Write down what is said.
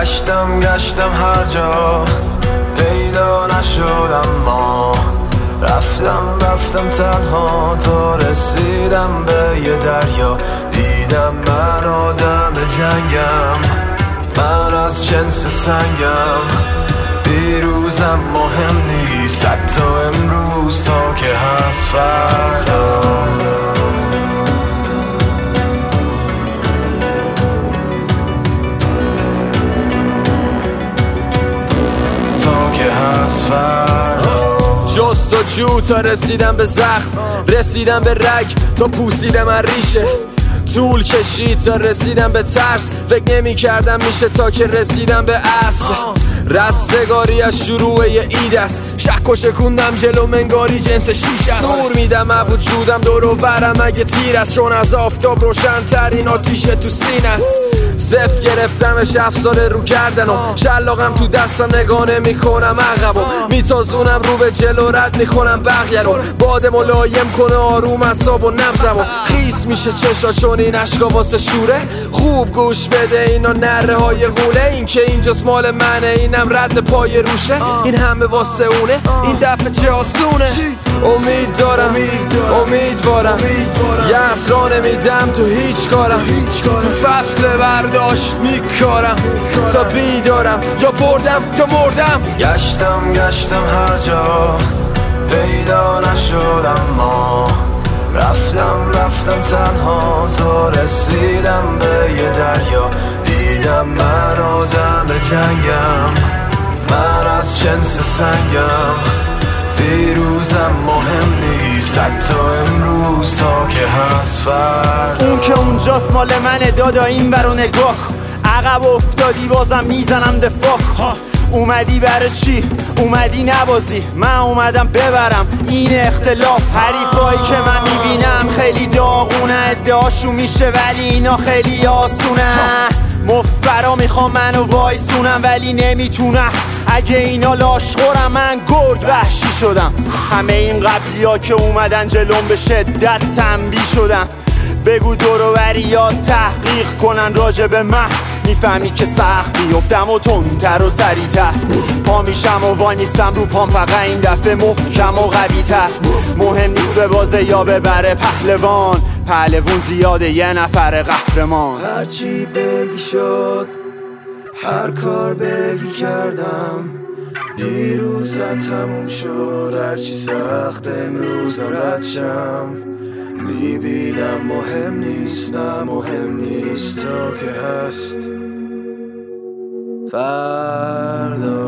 گشتم هر جا پیدا نشد، اما رفتم تنها تا رسیدم به یه دریا. دیدم من آدم جنگم، من از جنس سنگم. دیروزم مهم نیست حتی امروز تا که هست فردا. جستجو تا رسیدم به زخم، رسیدم به رگ تا پوسیدم از ریشه. طول کشید تا رسیدم به ترس، فکر نمی کردم میشه تا که رسیدم به اصل. رستگاری از شروع یه اید است، شک و شکوندم جلو منگاری جنس شیش است. نور میدم از وجودم دور و برم اگه تیر است، چون از آفتاب روشن ترین آتیش تو سینه است. صف گرفتمش 7 سال رو کردنم، شلاقم تو دستم نگاه نمی کنم عقبم، میتازونم رو به جلو رد میکنم بقیه رو. باد ملایم کنه آروم اعصاب و نبضمو، خیس میشه چشا چون این اشکا واسه شوره. خوب گوش بده اینا نره های غوله، این که اینجاست مال منه اینم رد پای روشه. این همه واسه اونه این دفعه چه آسونه. امید دارم امیدوارم، یه اسرا نمیدم تو هیچ کارم. تو فصل برداشت میکارم تا بیدارم، یا بردم یا مردم. گشتم هر جا پیدا نشد، اما رفتم تنها تا رسیدم به یه دریا. دیدم من آدم جنگم، من از جنس سنگم. دیروزم مهم نیست حتی امروز تا که هست فردا. اون که اونجاست مال منه دادا، این برو نگاه کن. عقب افتادی بازم میزنم دفاع. اومدی برای چی؟ اومدی نبازی، من اومدم ببرم این اختلاف. حریفایی که من میبینم خیلی داغونه، ادعاشون میشه ولی اینا خیلی آسونه. مفبرا میخوام منو وایسونم ولی نمیتونم، اگه اینا لاشخورم من گرد وحشی شدم. همه این قبلی ها که اومدن جلوم به شدت تنبیه شدم. بگو دورو بریات تحقیق کنن راجع به من، میفهمی که سخت بیفتم و تندتر و سریعتر. پا میشم و وای میستم رو پام، فقط این دفعه محکم و قوی تر. مهم نیست به بازه یا ببره پهلوان زیاده یه نفر قهرمان. هرچی بگی شد، هر کار بگی کردم. دیروزم تموم شد، هرچی سخت امروز رد شم. میبینم مهم نیست، نه مهم نیست تا که هست فردا.